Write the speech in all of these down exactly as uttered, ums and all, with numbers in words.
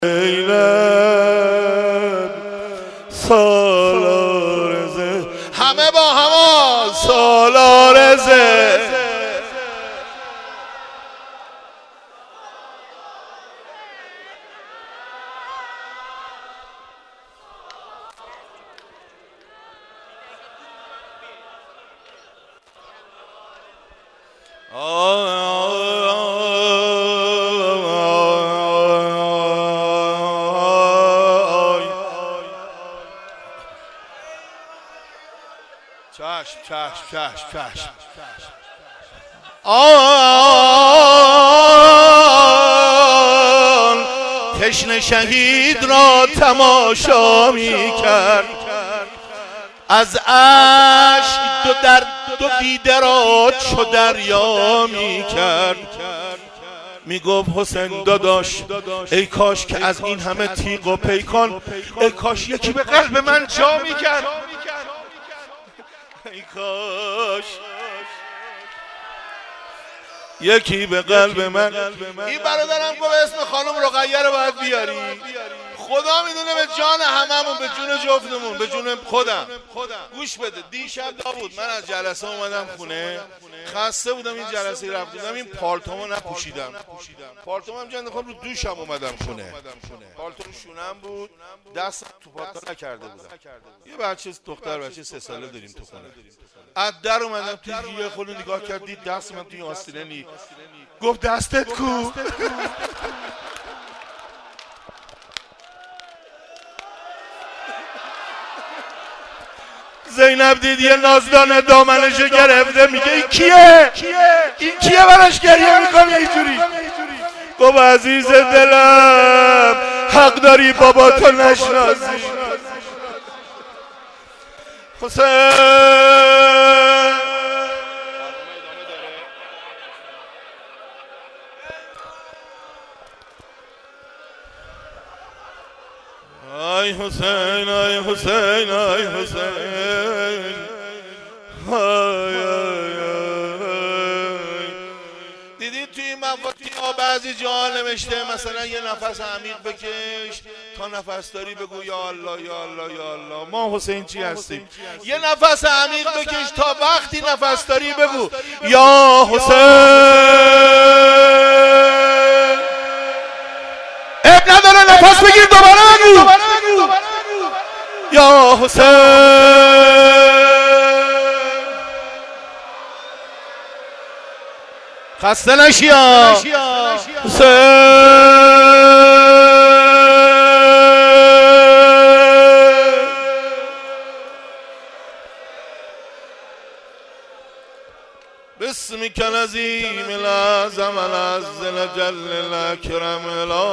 سالارزه همه با هم سالارزه چشم چشم چشم چشم آن تشنه شهید را تماشا می کرد از اشک دو در دو دیده را چو دریا می کرد می گفت حسین داداش ای کاش که از این همه تیغ و پیکان ای کاش یکی به قلب من جا می کرد ای کاش یکی به قلب من. این برادرم گفت اسم خانم رقیه رو باید بیاری. خدا میدونه به جان هممون، به جون جفتمون، به جون خودم. گوش بده، دیشب داوود من از جلسه اومدم خونه، خسته بودم، این جلسه رفت بودم، این پالتومو نپوشیدم. پالتومم جنده خود رو دوشم اومدم خونه. پالتوم شونم بود، دستم تو پاتا نکرده بودم. یه بچه دختر بچه سه ساله داریم تو خونه. از در اومدم توی یه خونه نگاه کردید دست من توی آستینه نی. گفت دستت کو؟ زینب دید یه نازدانه دامنشو گرفته، میگه این کیه؟ این کیه براش گریه میکنه اینجوری؟ گفت عزیز دلم حق داری بابا تو نشناسی. حسین آی حسین آی حسین آی حسین آی آی آی. دیدید توی مفاتی ها بعضی جا نوشته مثلا یه نفس عمیق بکش تا نفس داری بگو یا الله یا الله یا الله. ما حسین چی هستیم؟ یه نفس عمیق بکش تا وقتی نفس داری بگو یا حسین. اب نداره نفس بگیر دوباره بگو یا حسین. خسته نشیا حسین. باسمك العظيم الأعظم العزل جل الأكرم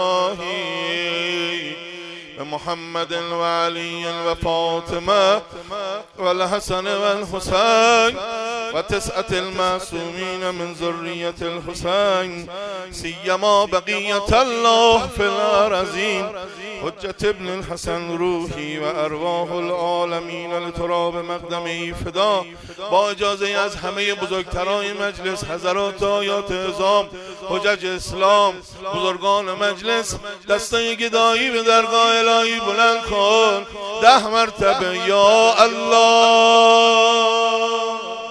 الهي محمد وعلي وفاطمة والحسن والحسين وتسعة المعصومين من ذرية الحسين سيما بقية الله في الأرضين حجة ابن الحسن روحي وأرواح العالمين لتراب مقدمه فدا. با اجازه از همه بزرگتران مجلس، حضرات آیات اعظام، حجج اسلام، بزرگان مجلس، دسته گدایی به درگاه الهی بلند کن ده مرتبه یا الله.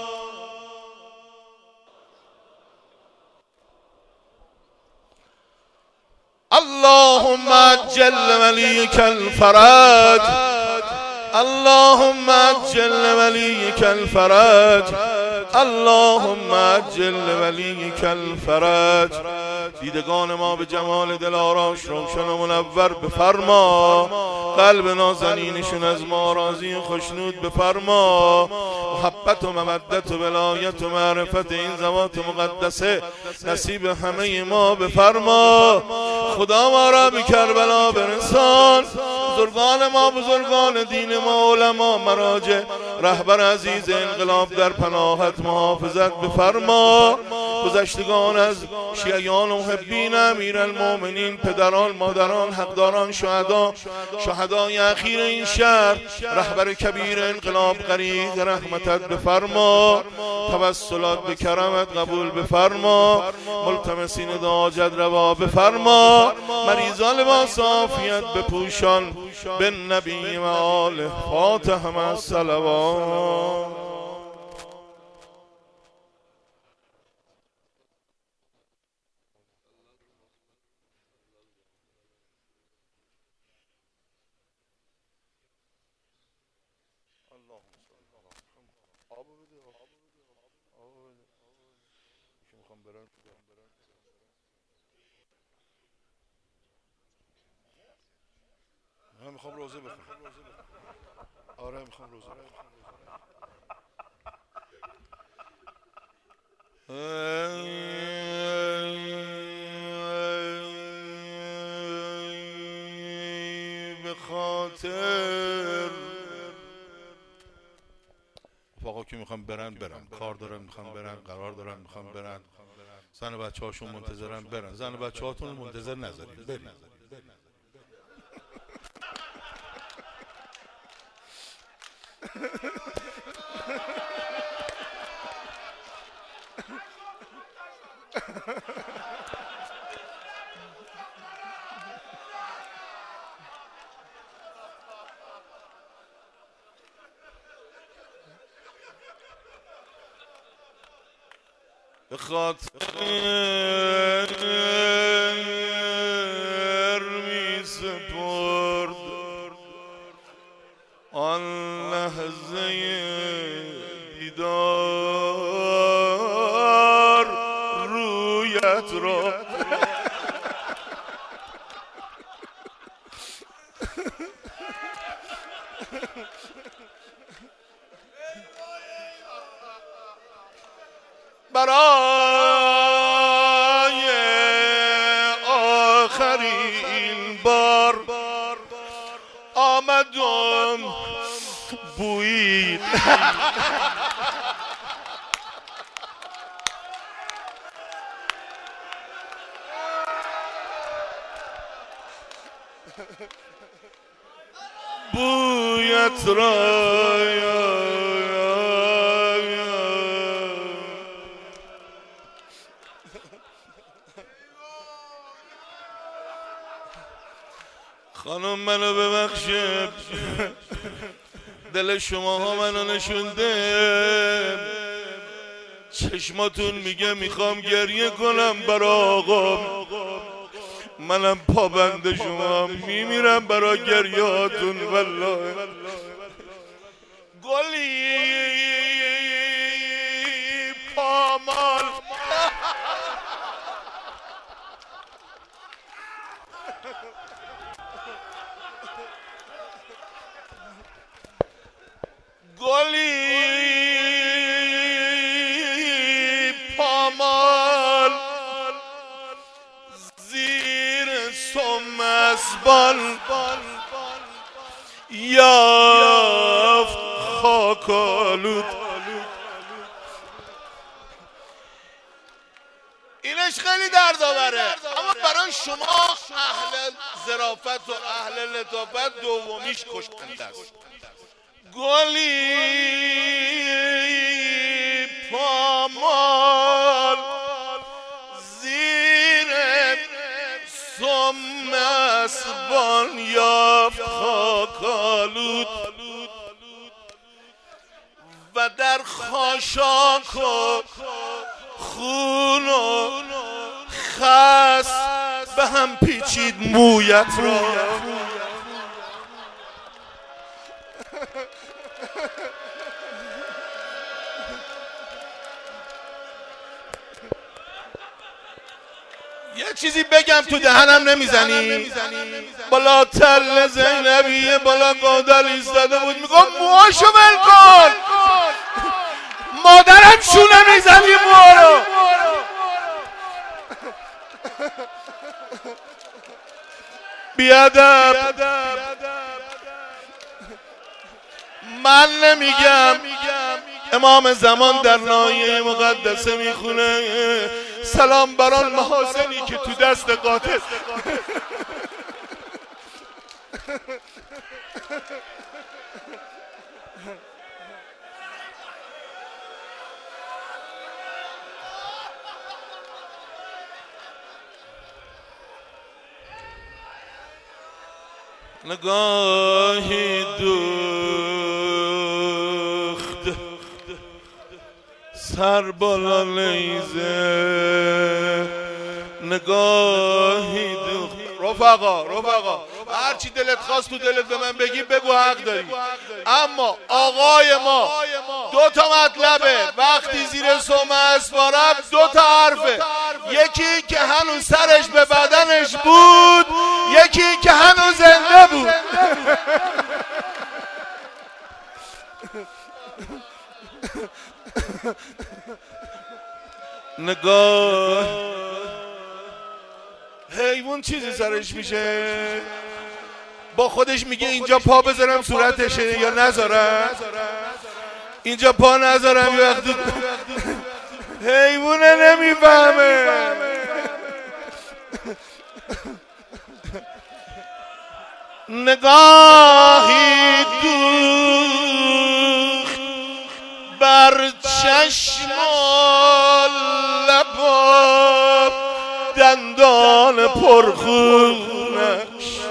اللهم عجل وليك الفرج اللهم عجل وليك الفرج اللهم عجل وليك الفرج. دیدگان ما به جمال دلآراش روشن و منور بفرما، قلب نازنینشون از ما راضی خوشنود بفرما. محبت و مودت و ولایت و معرفت این ذوات مقدسه نصیب همه ما بفرما. خدا ما را به کربلا برسان. بزرگان ما، بزرگان دین ما، علما، مراجع، رهبر عزیز انقلاب در پناهت محافظت بفرما. گذشتگان از شیعیان و محبین امیرالمومنین، پدران، مادران، حقداران، شهدا، شهدای اخیر این شهر، رهبر کبیر انقلاب غریق رحمتت بفرما، توسلات به کرمت قبول بفرما، ملتمسین حاجت روا بفرما، مریضان لباس عافیت بپوشان، به نبی و آل فاتح مع الصلوات. من میخوام روزه بخونم. آره میخوام روزه بخونم. به خاطر آقا که میخوام برن برن، کار دارن میخوام برن، قرار دارن میخوام برن، زن و بچه هاشون منتظرن برن، زن و بچه هاتون منتظر نذارید برید. به خاطر می سپرد آن لحظه دیدار رویت را برای آخرین بار آمدم بویید بویت را خانم منو ببخشید، دل شما ها منو نشونده، چشماتون میگه میخوام گریه کنم برا آقام، منم پابند شما میمیرم برا گریهاتون. والله گلی پامال گلی پامال زیر سم اسبان یافت خاک آلود. اینش خیلی دردآوره، اما برای شما اهل ظرافت و اهل لطافت دومیش کشنده است. گلی پامال زیر سم اسبان یافت خاک آلود و در خاشاک و خون و خس به هم پیچید مویت را. یه چیزی بگم تو دهنم نمیزنی؟ بالا تل زینبیه بالا قادر ایستاده بود میگم موهاشو ول کن، مادرم شونه میزنی موها رو. بیادب من نمیگم امام زمان در نایه مقدسه میخونه سلام بر آن محاسنی که تو دست قاتل نگاهی دوخت سر بالا نیزه نگاهی دوخت رفقا رفقا هرچی دلت خواست تو دلت به من بگی بگو حق داری اما آقای ما دو تا مطلبه وقتی زیر سومه اسبا رفت دو تا حرفه یکی که هنوز سرش به بدنش بود یکی که هنوز زنده بود نگاه حیوان چیزی سرش میشه با خودش میگه اینجا پا بذارم صورتشه یا نذارم اینجا پا نذارم یا وقتی حیوانه نمیفهمه نگاهی دوخت بر چشم لبا دندان پرخونش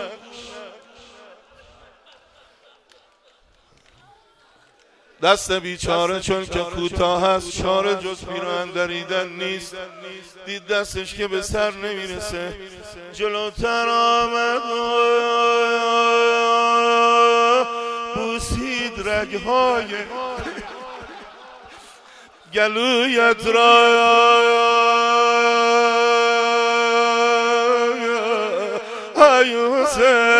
دست بیچاره چون که کوتاه هست چاره جز پیراهن دریدن نیست دید دستش که به سر نمیرسه جلوتر آمد بوسید رگهای گلویت را حیوسه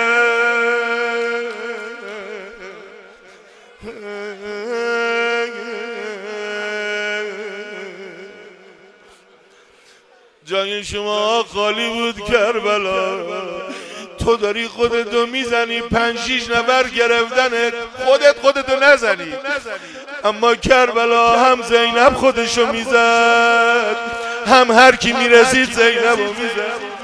جای شما خالی بود کربلا تو داری خودتو میزنی پنج شیش نفر گرفتنت خودت خودتو نزنی اما کربلا هم زینب خودشو میزد هم هر کی میرسید زینبو میزد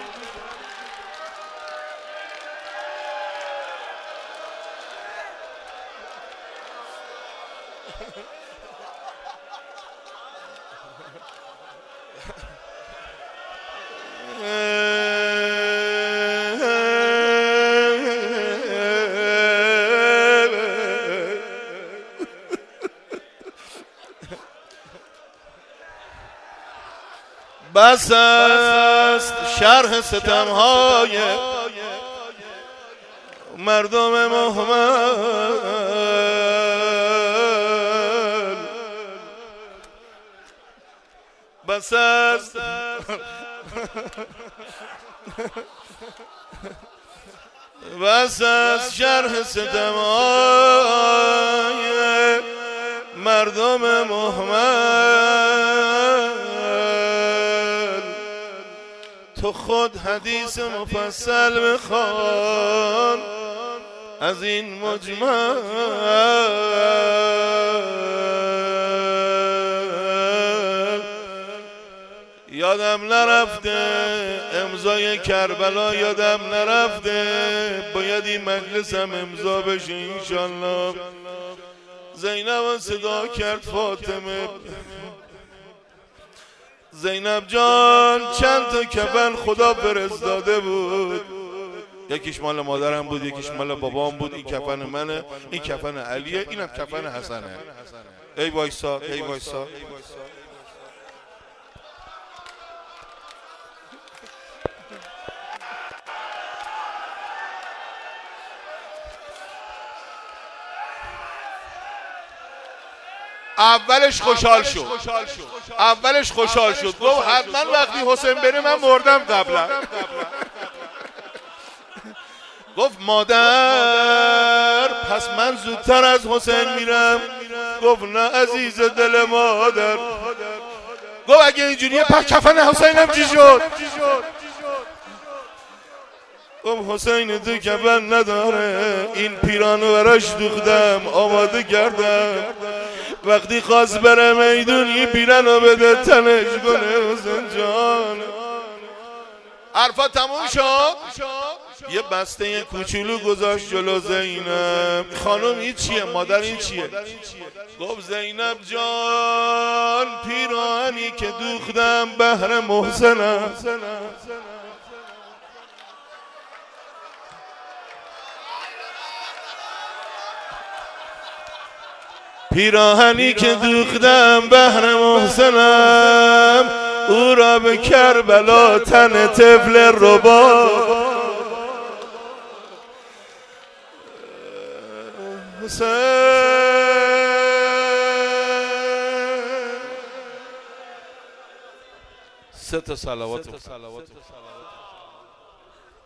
بس است شرح ستمهای مردم مهمل بس است بس است شرح ستمهای مردم مهمل تو خود حدیث مفصل بخوان از این مجمل یادم نرفته امضای کربلا یادم نرفته باید این مجلسم امضا بشه انشالله زینب صدا کرد فاطمه زینب جان چند تا کفن خدا فرستاده بود یکیش مال مادرم بود یکیش مال بابام بود این کفن منه این کفن علیه اینم کفن حسنه ای وایسا ای وایسا اولش خوشحال شد اولش خوشحال شد گفت حتما وقتی حسین بره من مردم قبلا گفت مادر پس من زودتر از حسین میرم گفت نه عزیز دل مادر گفت اگه اینجوریه پس کفن حسینم چی شد گفت حسین تو کفن نداره این پیرانو براش دوختم آماده کردم وقتی خواست بره میدونی بیرن و بده تنش کنه حسین جان. حرفا تموم شد، یه بسته یه کوچولو گذاشت جلو زینب. خانم این چیه؟ مادر این چیه؟ گفت زینب جان پیراهنی که دوختم بهر محسنم. پیراهنی که دوختم بهر محسنم، او را به کربلا تن طفل ربا. حسین سه تا صلوات